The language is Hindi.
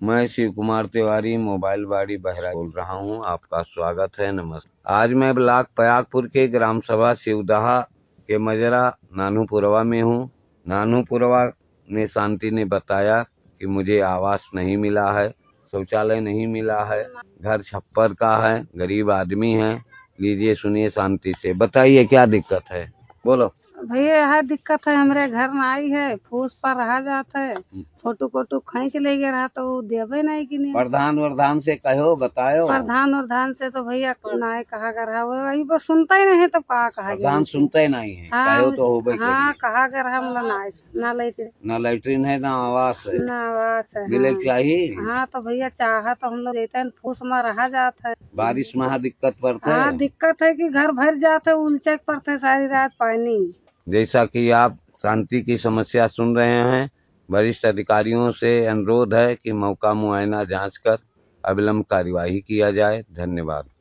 मैं शिव कुमार तिवारी मोबाइल बाड़ी बहराइच बोल रहा हूँ। आपका स्वागत है। नमस्ते। आज मैं ब्लॉक पयागपुर के ग्राम सभा शिवदहा के मजरा नानूपुरवा में हूँ। नानूपुरवा में शांति ने बताया कि मुझे आवास नहीं मिला है, शौचालय नहीं मिला है, घर छप्पर का है, गरीब आदमी है। लीजिए सुनिए शांति से, बताइए क्या दिक्कत है, बोलो। भैया यह दिक्कत है, हमारे घर में आई है, फूस पर रहा जाता है, फोटो कोटो खींच ले गया तो देवे नहीं कि नहीं। प्रधान से कहो, बताओ। प्रधान से तो भैया ना कहा कर रहा, वही बस सुनता ही नहीं तो कहा प्रधान सुनते नहीं है। कहो तो हो भाई। हाँ कहा कर हम ना लैट्रिन है, ना आवास है, ना आवास है। मिले चाहिए। हाँ तो भैया चाह तो हम लोग देते हैं, फूस में रहा जाता है। बारिश में दिक्कत पड़ता है। हाँ दिक्कत है कि घर भर जाते है, उलचक पड़ते है सारी रात पानी। जैसा कि आप शांति की समस्या सुन रहे हैं, वरिष्ठ अधिकारियों से अनुरोध है कि मौका मुआयना जांच कर अविलंब कार्यवाही किया जाए। धन्यवाद।